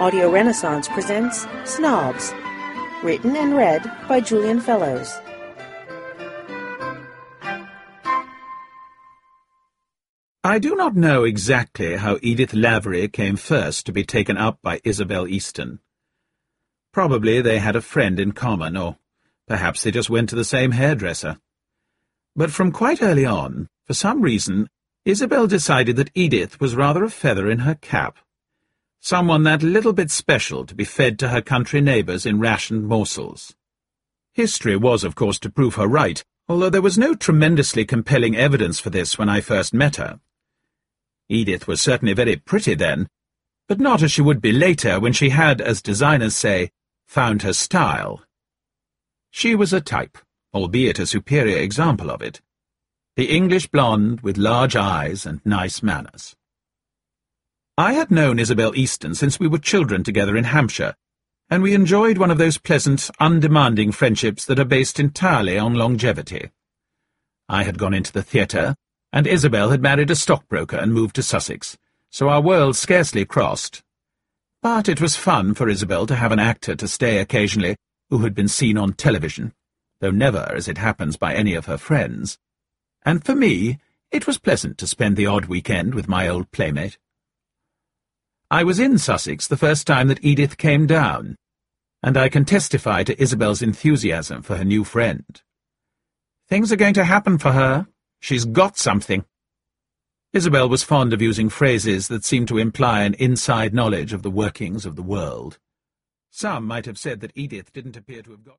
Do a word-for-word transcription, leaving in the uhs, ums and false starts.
Audio Renaissance presents Snobs, written and read by Julian Fellows. I do not know exactly how Edith Lavery came first to be taken up by Isabel Easton. Probably they had a friend in common, or perhaps they just went to the same hairdresser. But from quite early on, for some reason, Isabel decided that Edith was rather a feather in her cap. Someone that little bit special to be fed to her country neighbours in rationed morsels. History was, of course, to prove her right, although there was no tremendously compelling evidence for this when I first met her. Edith was certainly very pretty then, but not as she would be later when she had, as designers say, found her style. She was a type, albeit a superior example of it. The English blonde with large eyes and nice manners. I had known Isabel Easton since we were children together in Hampshire, and we enjoyed one of those pleasant, undemanding friendships that are based entirely on longevity. I had gone into the theatre, and Isabel had married a stockbroker and moved to Sussex, so our worlds scarcely crossed. But it was fun for Isabel to have an actor to stay occasionally who had been seen on television, though never, as it happens, by any of her friends. And for me, it was pleasant to spend the odd weekend with my old playmate. I was in Sussex the first time that Edith came down, and I can testify to Isabel's enthusiasm for her new friend. Things are going to happen for her. She's got something. Isabel was fond of using phrases that seemed to imply an inside knowledge of the workings of the world. Some might have said that Edith didn't appear to have got...